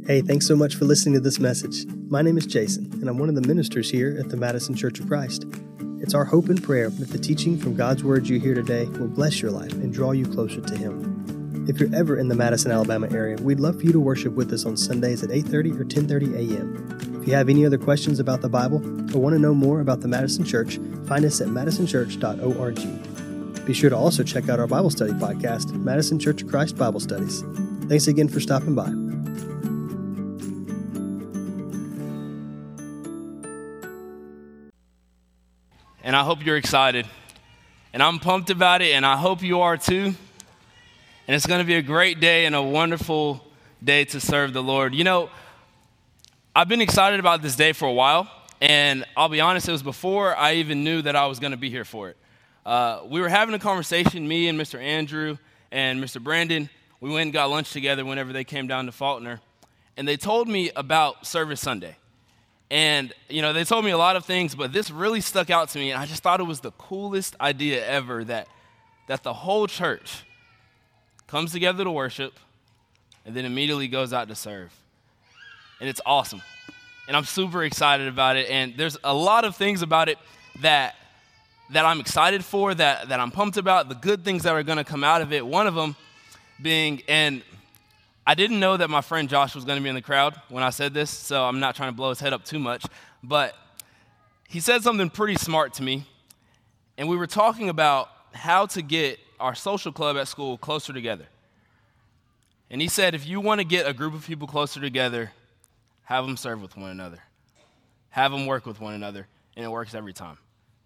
Hey, thanks so much for listening to this message. My name is Jason, and I'm one of the ministers here at the Madison Church of Christ. It's our hope and prayer that the teaching from God's Word you hear today will bless your life and draw you closer to Him. If you're ever in the Madison, Alabama area, we'd love for you to worship with us on Sundays at 8:30 or 10:30 a.m. If you have any other questions about the Bible or want to know more about the Madison Church, find us at madisonchurch.org. Be sure to also check out our Bible study podcast, Madison Church of Christ Bible Studies. Thanks again for stopping by. And I hope you're excited. And I'm pumped about it, and I hope you are too. And it's going to be a great day and a wonderful day to serve the Lord. You know, I've been excited about this day for a while, and I'll be honest, it was before I even knew that I was going to be here for it. We were having a conversation, me and Mr. Andrew and Mr. Brandon. We went and got lunch together whenever they came down to Faulkner, and they told me about Service Sunday. And, you know, they told me a lot of things, but this really stuck out to me, and I just thought it was the coolest idea ever that the whole church comes together to worship and then immediately goes out to serve. And it's awesome. And I'm super excited about it, and there's a lot of things about it that I'm excited for, that I'm pumped about, the good things that are going to come out of it. One of them being, and I didn't know that my friend Josh was going to be in the crowd when I said this, so I'm not trying to blow his head up too much, but he said something pretty smart to me, and we were talking about how to get our social club at school closer together. And he said, if you want to get a group of people closer together, have them serve with one another. Have them work with one another, and it works every time.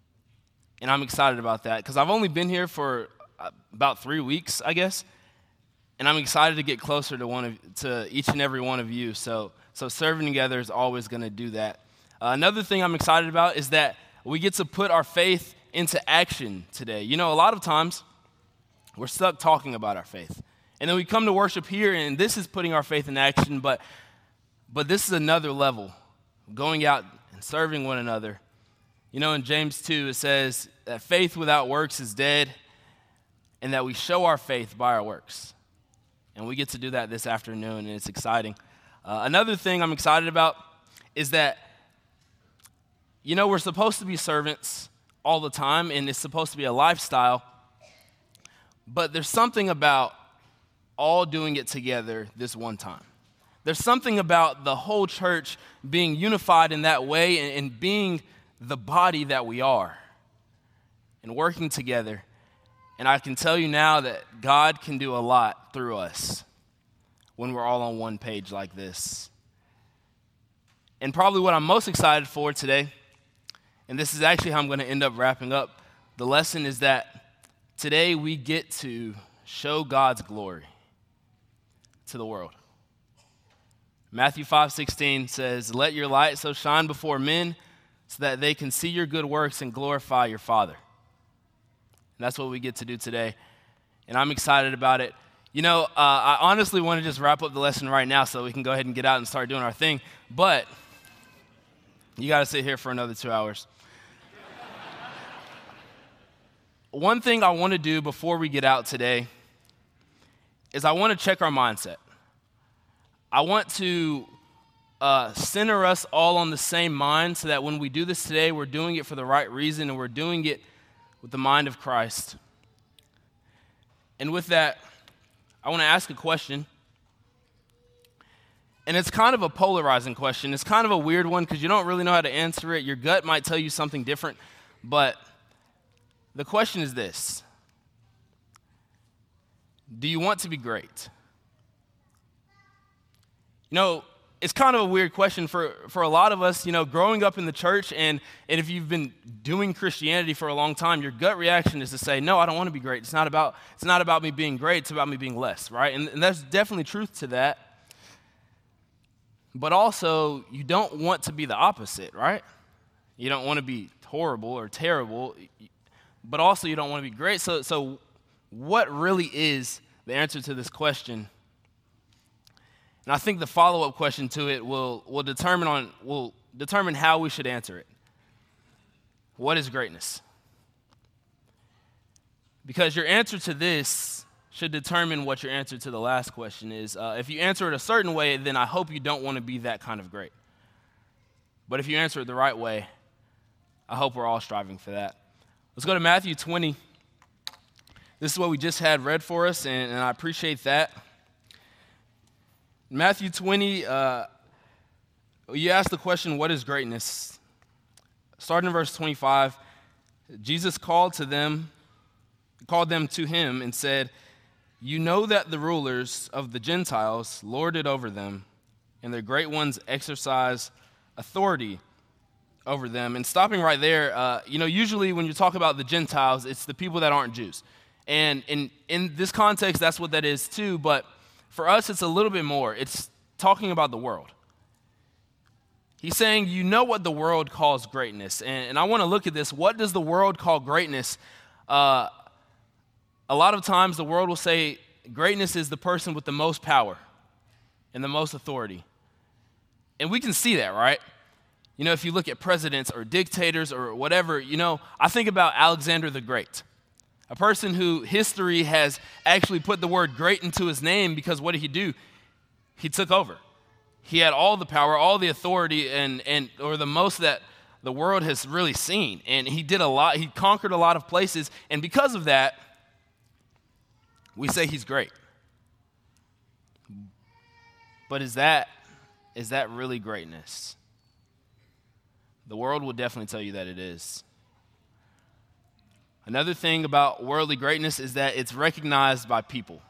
And I'm excited about that, because I've only been here for about 3 weeks, I guess. And I'm excited to get closer to each and every one of you. So serving together is always going to do that. Another thing I'm excited about is that we get to put our faith into action today. You know, a lot of times we're stuck talking about our faith. And then we come to worship here, and this is putting our faith in action, but this is another level, going out and serving one another. You know, in James 2, it says that faith without works is dead, and that we show our faith by our works. And we get to do that this afternoon, and it's exciting. Another thing I'm excited about is that, you know, we're supposed to be servants all the time, and it's supposed to be a lifestyle. But there's something about all doing it together this one time. There's something about the whole church being unified in that way and being the body that we are and working together. And I can tell you now that God can do a lot through us when we're all on one page like this. And probably what I'm most excited for today, and this is actually how I'm going to end up wrapping up the lesson, is that today we get to show God's glory to the world. Matthew 5:16 says, "Let your light so shine before men so that they can see your good works and glorify your Father." And that's what we get to do today, and I'm excited about it. You know, I honestly want to just wrap up the lesson right now so we can go ahead and get out and start doing our thing, but you got to sit here for another 2 hours. One thing I want to do before we get out today is I want to check our mindset. I want to center us all on the same mind so that when we do this today, we're doing it for the right reason and we're doing it with the mind of Christ. And with that, I want to ask a question. And it's kind of a polarizing question. It's kind of a weird one because you don't really know how to answer it. Your gut might tell you something different. But the question is this: do you want to be great? You know, it's kind of a weird question for a lot of us, you know, growing up in the church, and if you've been doing Christianity for a long time, your gut reaction is to say, no, I don't want to be great. It's not about me being great, it's about me being less, right? And there's definitely truth to that. But also, you don't want to be the opposite, right? You don't want to be horrible or terrible, but also you don't want to be great. So what really is the answer to this question? And I think the follow-up question to it will determine how we should answer it. What is greatness? Because your answer to this should determine what your answer to the last question is. If you answer it a certain way, then I hope you don't want to be that kind of great. But if you answer it the right way, I hope we're all striving for that. Let's go to Matthew 20. This is what we just had read for us, and I appreciate that. Matthew 20, you ask the question, what is greatness? Starting in verse 25, Jesus called them to him and said, "You know that the rulers of the Gentiles lord it over them, and their great ones exercise authority over them." And stopping right there, usually when you talk about the Gentiles, it's the people that aren't Jews. And in this context, that's what that is too, but for us, it's a little bit more. It's talking about the world. He's saying, you know what the world calls greatness. And I want to look at this. What does the world call greatness? A lot of times the world will say greatness is the person with the most power and the most authority. And we can see that, right? If you look at presidents or dictators or whatever, I think about Alexander the Great, a person who history has actually put the word great into his name because what did he do? He took over. He had all the power, all the authority, or the most that the world has really seen. And he did a lot. He conquered a lot of places. And because of that, we say he's great. But is that really greatness? The world will definitely tell you that it is. Another thing about worldly greatness is that it's recognized by people.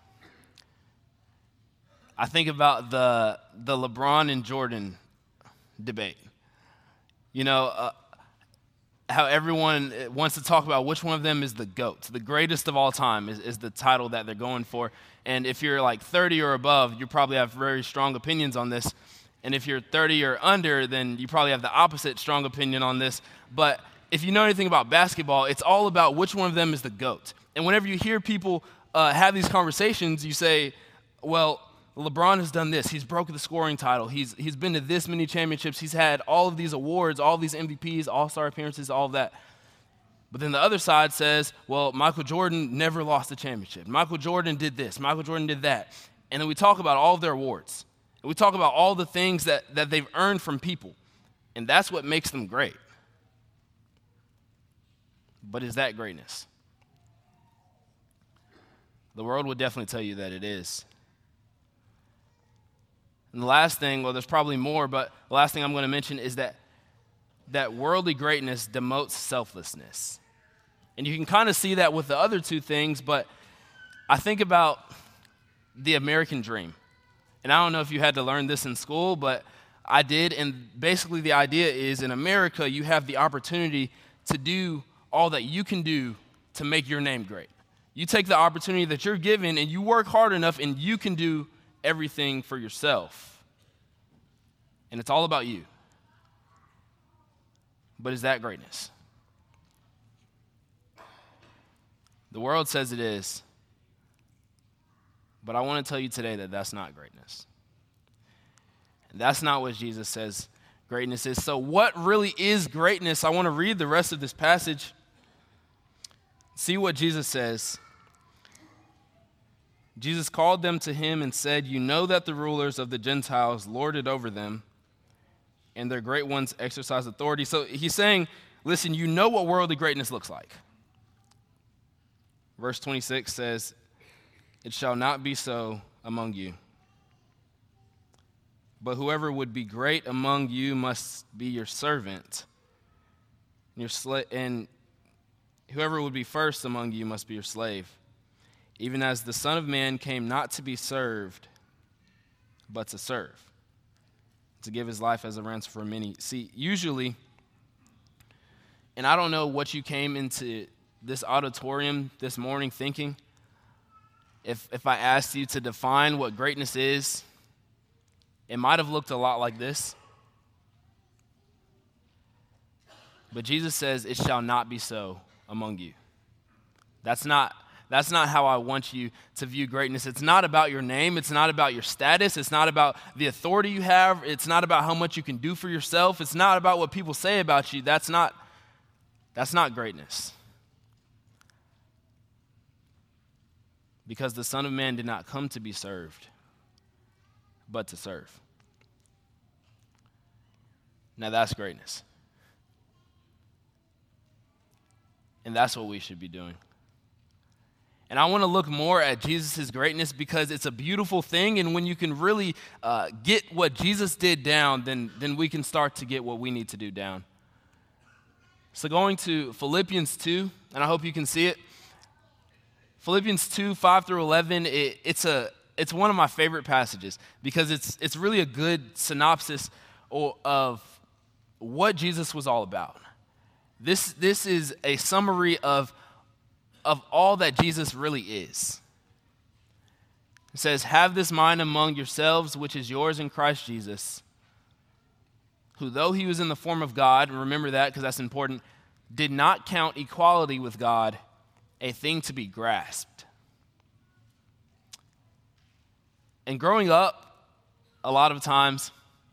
I think about the LeBron and Jordan debate. How everyone wants to talk about which one of them is the GOAT. The greatest of all time is the title that they're going for. And if you're like 30 or above, you probably have very strong opinions on this. And if you're 30 or under, then you probably have the opposite strong opinion on this. But if you know anything about basketball, it's all about which one of them is the GOAT. And whenever you hear people have these conversations, you say, well, LeBron has done this. He's broken the scoring title. He's been to this many championships. He's had all of these awards, all these MVPs, all-star appearances, all of that. But then the other side says, well, Michael Jordan never lost a championship. Michael Jordan did this. Michael Jordan did that. And then we talk about all of their awards. And we talk about all the things that they've earned from people. And that's what makes them great. But is that greatness? The world would definitely tell you that it is. And the last thing, well, there's probably more, but the last thing I'm going to mention is that worldly greatness demotes selflessness. And you can kind of see that with the other two things, but I think about the American dream. And I don't know if you had to learn this in school, but I did. And basically the idea is in America, you have the opportunity to do all that you can do to make your name great. You take the opportunity that you're given and you work hard enough and you can do everything for yourself. And it's all about you. But is that greatness? The world says it is. But I want to tell you today that that's not greatness. And that's not what Jesus says greatness is. So what really is greatness? I want to read the rest of this passage. See what Jesus says. Jesus called them to him and said, "You know that the rulers of the Gentiles lord it over them, and their great ones exercise authority." So he's saying, listen, you know what worldly greatness looks like. Verse 26 says, "It shall not be so among you. But whoever would be great among you must be your servant, and whoever would be first among you must be your slave. Even as the Son of Man came not to be served, but to serve, to give his life as a ransom for many." See, usually, and I don't know what you came into this auditorium this morning thinking, if I asked you to define what greatness is, it might have looked a lot like this. But Jesus says, "It shall not be so among you." That's not how I want you to view greatness. It's not about your name. It's not about your status. It's not about the authority you have. It's not about how much you can do for yourself. It's not about what people say about you. That's not greatness. because the Son of Man did not come to be served, but to serve. Now that's greatness. And that's what we should be doing. And I want to look more at Jesus' greatness because it's a beautiful thing, and when you can really get what Jesus did down, then we can start to get what we need to do down. So going to Philippians 2, and I hope you can see it. Philippians 2, 5 through 11, it's one of my favorite passages because it's really a good synopsis of what Jesus was all about. This is a summary of all that Jesus really is. It says, "Have this mind among yourselves, which is yours in Christ Jesus, who though he was in the form of God," and remember that because that's important, "did not count equality with God a thing to be grasped." And growing up, a lot of times,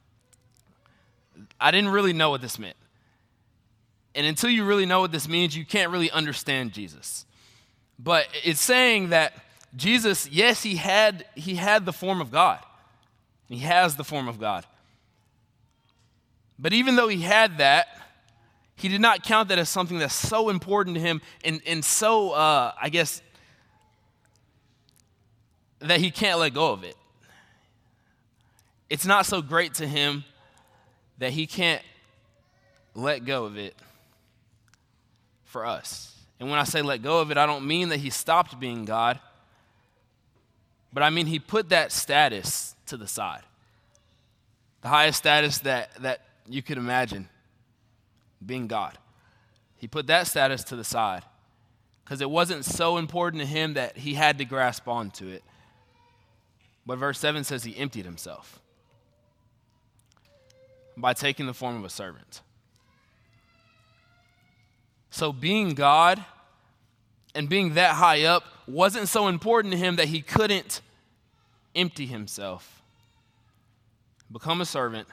I didn't really know what this meant. And until you really know what this means, you can't really understand Jesus. But it's saying that Jesus, yes, he had the form of God. He has the form of God. But even though he had that, he did not count that as something that's so important to him and so, I guess, that he can't let go of it. It's not so great to him that he can't let go of it for us. And when I say let go of it, I don't mean that he stopped being God, but I mean he put that status to the side. The highest status that you could imagine, being God. He put that status to the side because it wasn't so important to him that he had to grasp onto it. But verse 7 says he emptied himself by taking the form of a servant. So being God and being that high up wasn't so important to him that he couldn't empty himself, become a servant,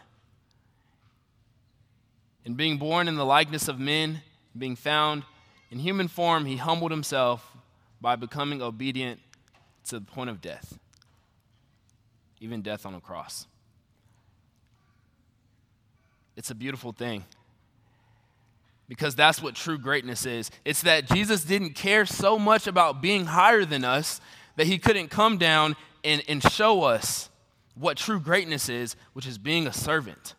and being born in the likeness of men, being found in human form, he humbled himself by becoming obedient to the point of death, even death on a cross. It's a beautiful thing. Because that's what true greatness is. It's that Jesus didn't care so much about being higher than us that he couldn't come down and show us what true greatness is, which is being a servant.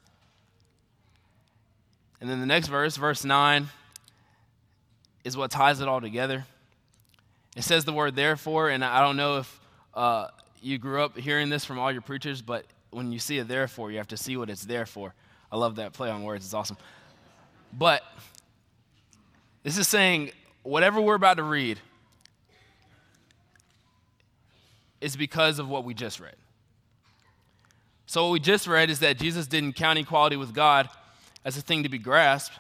And then the next verse, verse 9, is what ties it all together. It says the word therefore, and I don't know if you grew up hearing this from all your preachers, but when you see a therefore, you have to see what it's there for. I love that play on words. It's awesome. But this is saying whatever we're about to read is because of what we just read. So what we just read is that Jesus didn't count equality with God as a thing to be grasped.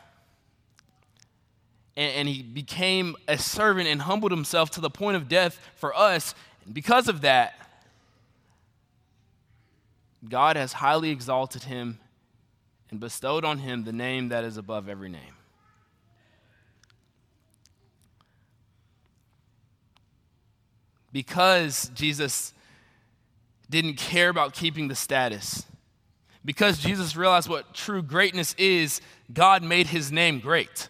And he became a servant and humbled himself to the point of death for us. And because of that, God has highly exalted him and bestowed on him the name that is above every name. Because Jesus didn't care about keeping the status, because Jesus realized what true greatness is, God made his name great.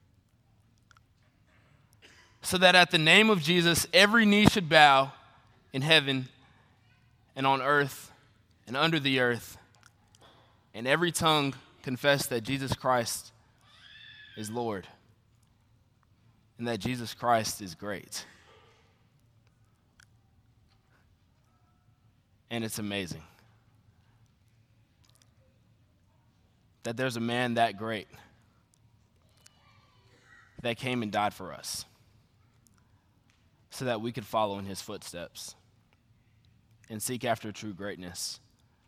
So that at the name of Jesus, every knee should bow in heaven and on earth and under the earth, and every tongue confess that Jesus Christ is Lord and that Jesus Christ is great. And it's amazing that there's a man that great that came and died for us so that we could follow in his footsteps and seek after true greatness.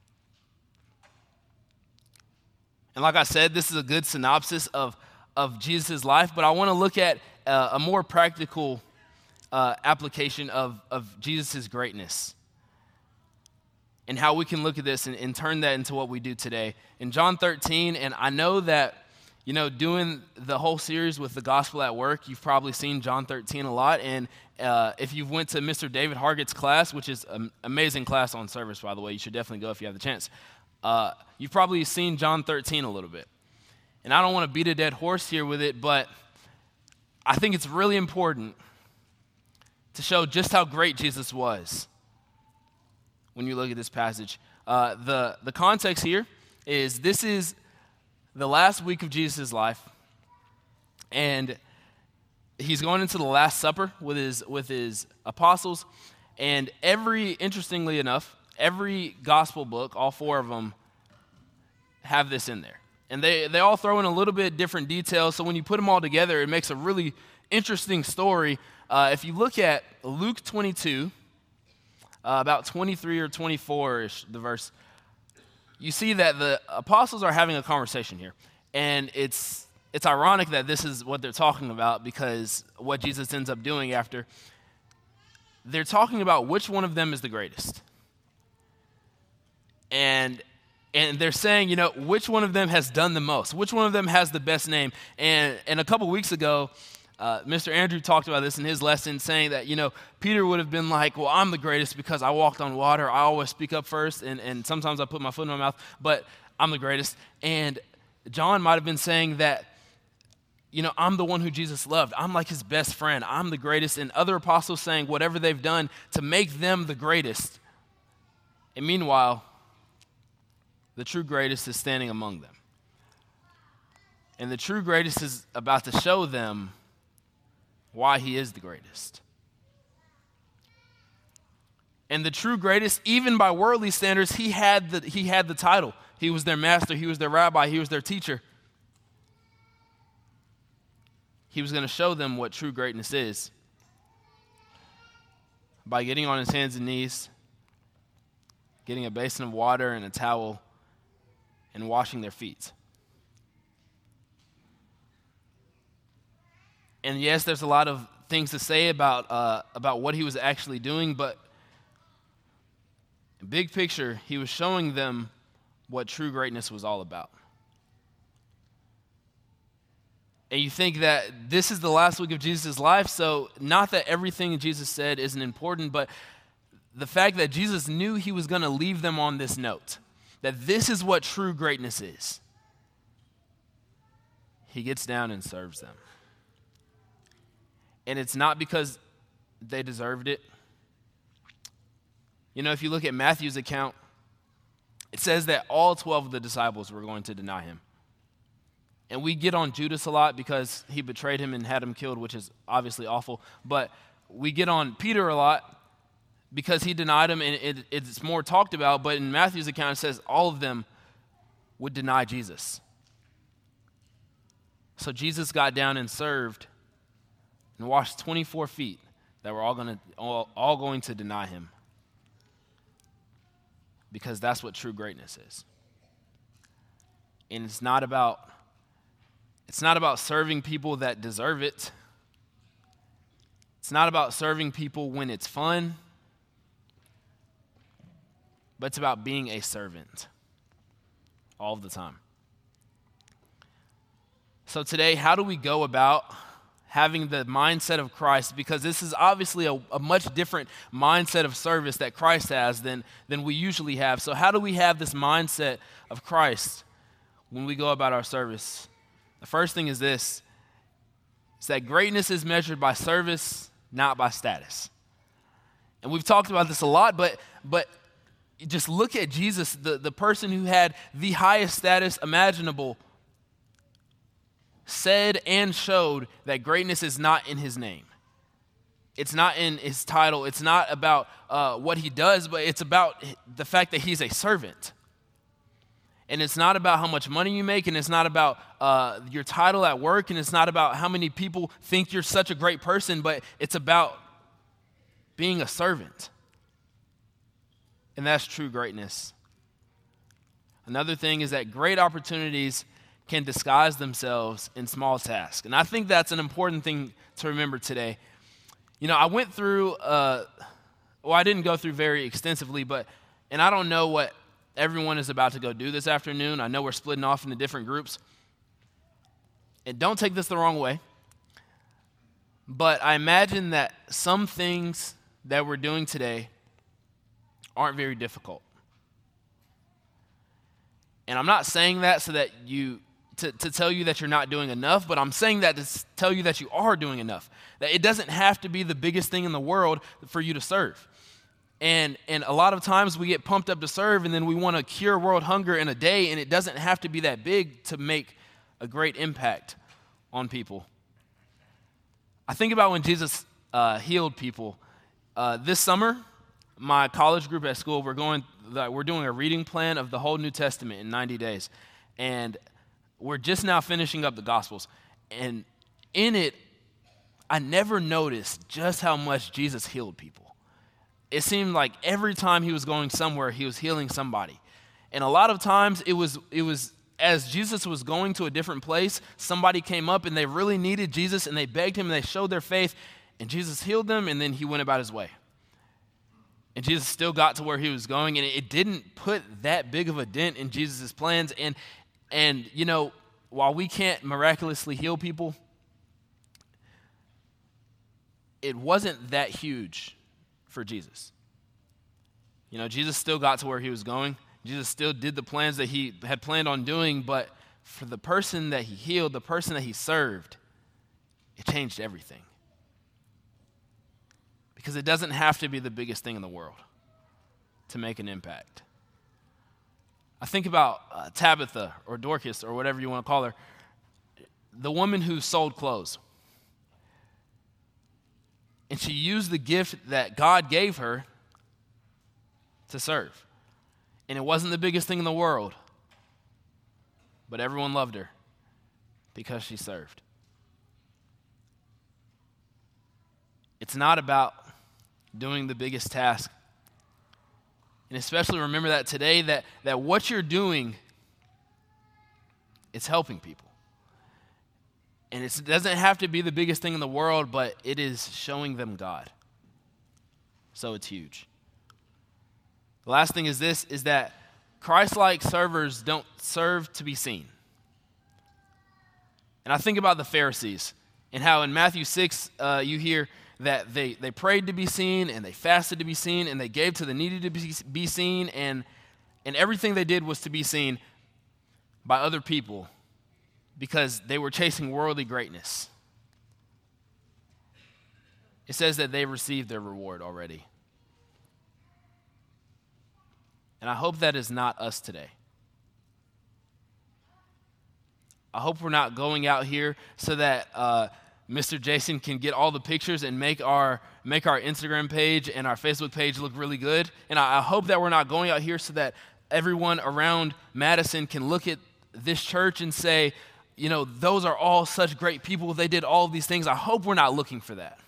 And like I said, this is a good synopsis of Jesus' life, but I want to look at a more practical application of Jesus' greatness and how we can look at this and turn that into what we do today. In John 13, and I know that doing the whole series with the gospel at work, you've probably seen John 13 a lot. And if you've went to Mr. David Hargett's class, which is an amazing class on service, by the way, you should definitely go if you have the chance. You've probably seen John 13 a little bit. And I don't want to beat a dead horse here with it, but I think it's really important to show just how great Jesus was when you look at this passage. The context here is this is the last week of Jesus' life, and he's going into the Last Supper with his apostles, and interestingly enough, every gospel book, all four of them, have this in there. And they all throw in a little bit different details, so when you put them all together, it makes a really interesting story. If you look at Luke 22, about 23 or 24-ish, the verse, you see that the apostles are having a conversation here. And it's ironic that this is what they're talking about, because what Jesus ends up doing after, they're talking about which one of them is the greatest. And they're saying, which one of them has done the most? Which one of them has the best name? And a couple weeks ago, Mr. Andrew talked about this in his lesson, saying that, Peter would have been like, well, I'm the greatest because I walked on water. I always speak up first, and sometimes I put my foot in my mouth, but I'm the greatest. And John might have been saying that, I'm the one who Jesus loved. I'm like his best friend. I'm the greatest. And other apostles saying whatever they've done to make them the greatest. And meanwhile, the true greatest is standing among them. And the true greatest is about to show them why he is the greatest. And the true greatest, even by worldly standards, he had the title. He was their master, he was their rabbi, he was their teacher. He was going to show them what true greatness is by getting on his hands and knees, getting a basin of water and a towel, and washing their feet. And yes, there's a lot of things to say about what he was actually doing, but big picture, he was showing them what true greatness was all about. And you think that this is the last week of Jesus' life, so not that everything Jesus said isn't important, but the fact that Jesus knew he was going to leave them on this note, that this is what true greatness is. He gets down and serves them. And it's not because they deserved it. If you look at Matthew's account, it says that all 12 of the disciples were going to deny him. And we get on Judas a lot because he betrayed him and had him killed, which is obviously awful. But we get on Peter a lot because he denied him, and it's more talked about. But in Matthew's account, it says all of them would deny Jesus. So Jesus got down and served and washed 24 feet that were all going to deny him, because that's what true greatness is. And it's not about serving people that deserve it. It's not about serving people when it's fun, but it's about being a servant all the time. So today, how do we go about having the mindset of Christ? Because this is obviously a much different mindset of service that Christ has than we usually have. So how do we have this mindset of Christ when we go about our service? The first thing is this: it's that greatness is measured by service, not by status. And we've talked about this a lot, but just look at Jesus, the person who had the highest status imaginable, said and showed that greatness is not in his name. It's not in his title. It's not about what he does, but it's about the fact that he's a servant. And it's not about how much money you make, and it's not about your title at work, and it's not about how many people think you're such a great person, but it's about being a servant. And that's true greatness. Another thing is that great opportunities can disguise themselves in small tasks. And I think that's an important thing to remember today. I went through, I didn't go through very extensively, and I don't know what everyone is about to go do this afternoon. I know we're splitting off into different groups. And don't take this the wrong way, but I imagine that some things that we're doing today aren't very difficult. And I'm not saying that so that to tell you that you're not doing enough, but I'm saying that to tell you that you are doing enough. That it doesn't have to be the biggest thing in the world for you to serve. And a lot of times we get pumped up to serve, and then we want to cure world hunger in a day, and it doesn't have to be that big to make a great impact on people. I think about when Jesus healed people. This summer, my college group at school, we're doing a reading plan of the whole New Testament in 90 days. And we're just now finishing up the Gospels. And in it, I never noticed just how much Jesus healed people. It seemed like every time he was going somewhere, he was healing somebody. And a lot of times it was as Jesus was going to a different place, somebody came up and they really needed Jesus and they begged him and they showed their faith, and Jesus healed them, and then he went about his way. And Jesus still got to where he was going, and it didn't put that big of a dent in Jesus' plans. And you know, while we can't miraculously heal people, it wasn't that huge for Jesus. You know, Jesus still got to where he was going. Jesus still did the plans that he had planned on doing, but for the person that he healed, the person that he served, it changed everything. Because it doesn't have to be the biggest thing in the world to make an impact. I think about Tabitha or Dorcas or whatever you want to call her, the woman who sold clothes. And she used the gift that God gave her to serve. And it wasn't the biggest thing in the world, but everyone loved her because she served. It's not about doing the biggest task. And especially remember that today, that what you're doing is helping people. And it doesn't have to be the biggest thing in the world, but it is showing them God. So it's huge. The last thing is this, is that Christ-like servers don't serve to be seen. And I think about the Pharisees and how in Matthew 6 you hear that they prayed to be seen, and they fasted to be seen, and they gave to the needy to be seen, and everything they did was to be seen by other people because they were chasing worldly greatness. It says that they received their reward already. And I hope that is not us today. I hope we're not going out here so that Mr. Jason can get all the pictures and make our Instagram page and our Facebook page look really good. And I hope that we're not going out here so that everyone around Madison can look at this church and say, you know, those are all such great people. They did all of these things. I hope we're not looking for that.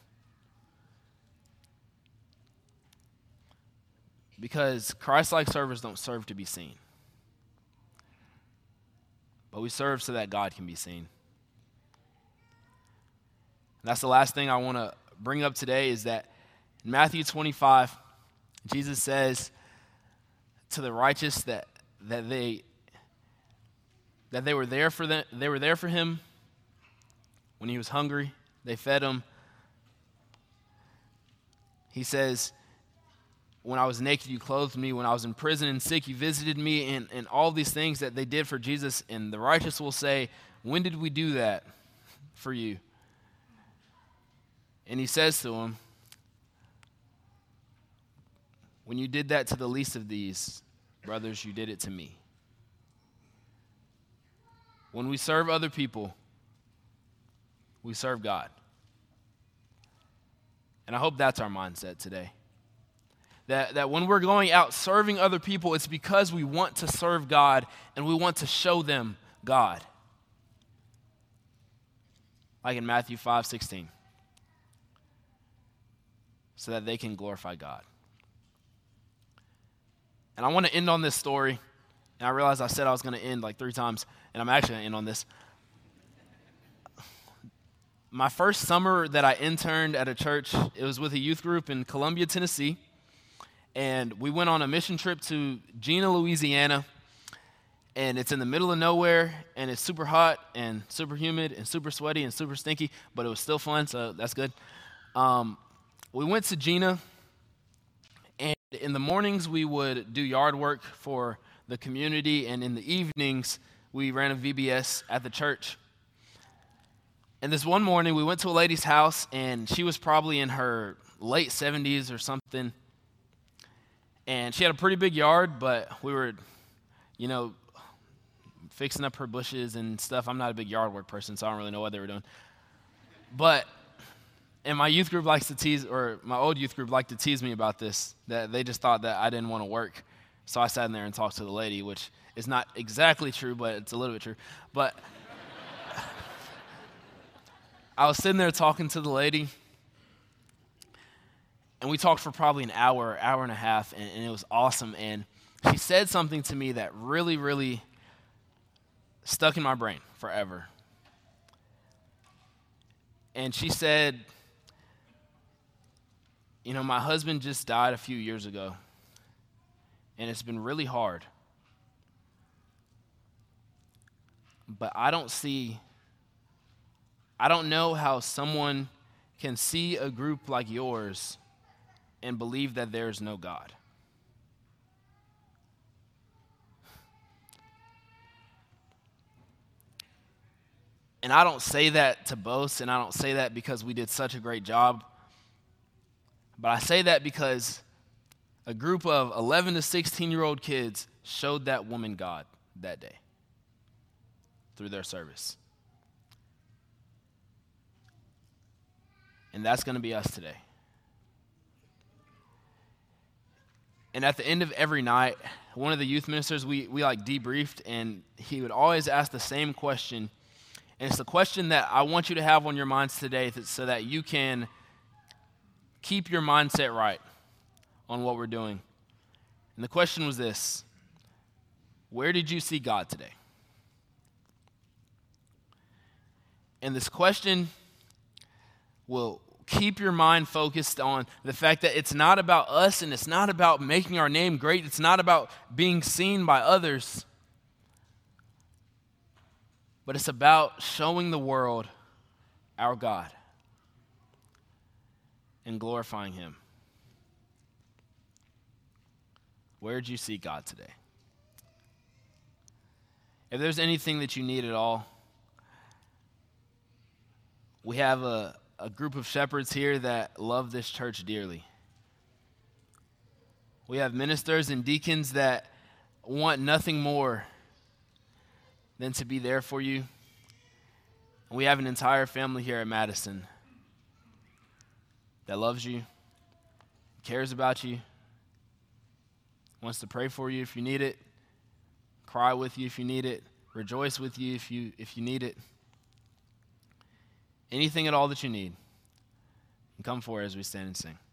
Because Christ-like servers don't serve to be seen. But we serve so that God can be seen. And that's the last thing I want to bring up today, is that in Matthew 25, Jesus says to the righteous that they were there for them. They were there for him when he was hungry. They fed him. He says, when I was naked, you clothed me. When I was in prison and sick, you visited me. And all these things that they did for Jesus. And the righteous will say, when did we do that for you? And he says to him, when you did that to the least of these, brothers, you did it to me. When we serve other people, we serve God. And I hope that's our mindset today. That when we're going out serving other people, it's because we want to serve God and we want to show them God. Like in Matthew 5:16. So that they can glorify God. And I want to end on this story. And I realized I said I was going to end like 3 times, and I'm actually going to end on this. My first summer that I interned at a church, it was with a youth group in Columbia, Tennessee. And we went on a mission trip to Gina, Louisiana. and it's in the middle of nowhere, and it's super hot and super humid and super sweaty and super stinky, but it was still fun, so that's good. We went to Gina, and in the mornings we would do yard work for the community, and in the evenings we ran a VBS at the church. And this one morning we went to a lady's house, and she was probably in her late 70s or something, and she had a pretty big yard, but we were, fixing up her bushes and stuff. I'm not a big yard work person, so I don't really know what they were doing. And my youth group likes to tease, or my old youth group liked to tease me about this, that they just thought that I didn't want to work. So I sat in there and talked to the lady, which is not exactly true, but it's a little bit true. But I was sitting there talking to the lady, and we talked for probably an hour and a half, and it was awesome. And she said something to me that really, really stuck in my brain forever. And she said, my husband just died a few years ago, and it's been really hard. But I don't know how someone can see a group like yours and believe that there's no God. And I don't say that to boast, and I don't say that because we did such a great job. But I say that because a group of 11 to 16-year-old kids showed that woman God that day through their service. And that's going to be us today. And at the end of every night, one of the youth ministers, we debriefed, and he would always ask the same question. And it's the question that I want you to have on your minds today so that you can keep your mindset right on what we're doing. And the question was this: where did you see God today? And this question will keep your mind focused on the fact that it's not about us, and it's not about making our name great. It's not about being seen by others. But it's about showing the world our God and glorifying Him. Where did you see God today? If there's anything that you need at all, we have a group of shepherds here that love this church dearly. We have ministers and deacons that want nothing more than to be there for you. And we have an entire family here at Madison that loves you, cares about you, wants to pray for you if you need it, cry with you if you need it, rejoice with you if you need it. Anything at all that you need, and come forward as we stand and sing.